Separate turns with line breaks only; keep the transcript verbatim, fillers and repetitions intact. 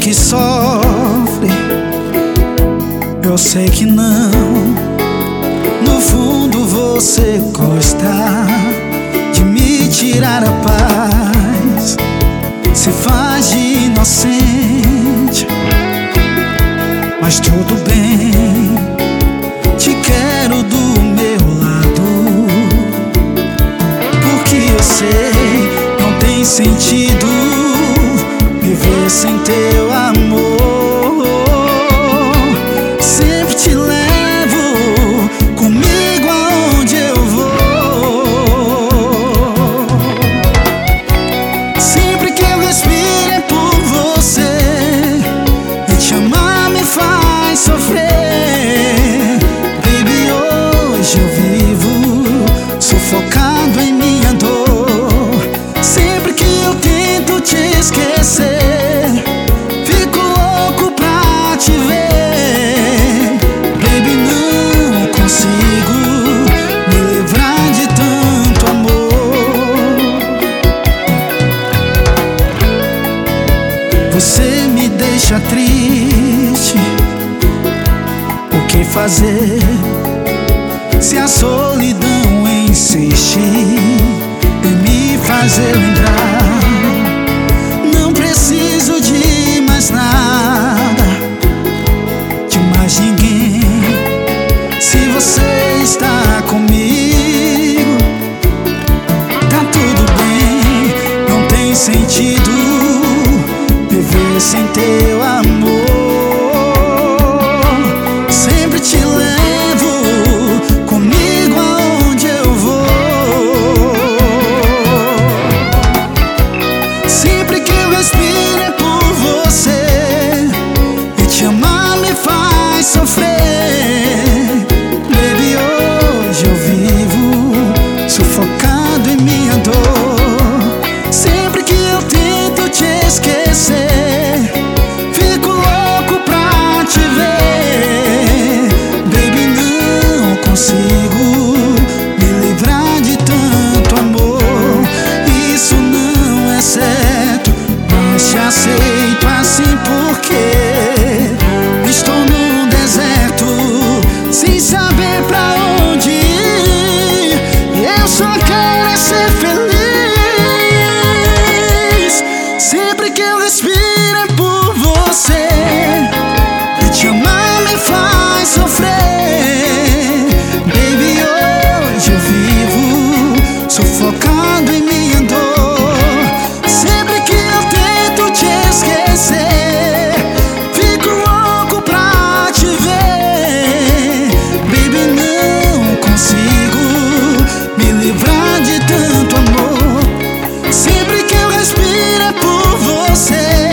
que sofre, eu sei que não. No fundo você gosta de me tirar a paz, se faz de inocente, mas tudo bem, te quero do meu lado, porque eu sei, não tem sentido viver sem teu amor. Sempre te levo comigo aonde eu vou. Sempre que eu respiro é por você, e te amar me faz sofrer. Baby, hoje eu vivo sufocado em minha dor. Sempre que eu tento te esquecer, fico louco pra te ver. Baby, não consigo me livrar de tanto amor. Você me deixa triste, o que fazer se a solidão insiste em me fazer lembrar? Não preciso de mais nada, de mais ninguém. Se você está comigo, tá tudo bem. Não tem sentido viver sem teu amor. Sempre te levo comigo aonde eu vou. Sempre que eu respiro é por você, e te amar me faz sofrer. Baby, hoje eu vivo sufocado em minha dor. Sempre que eu tento te esquecer, fico louco pra te ver. Baby, não consigo me livrar de tanto amor. Isso não é certo, mas te aceito assim porque estou num deserto sem saber pra onde ir, e eu só quero é ser feliz. Sempre que eu respiro é por você, e te amar me faz sofrer. Baby, hoje eu vivo sufocado em minha dor. Sempre que eu tento te esquecer, fico louco pra te ver. Baby, não consigo me livrar de tanto amor. Sempre que eu respiro é por você,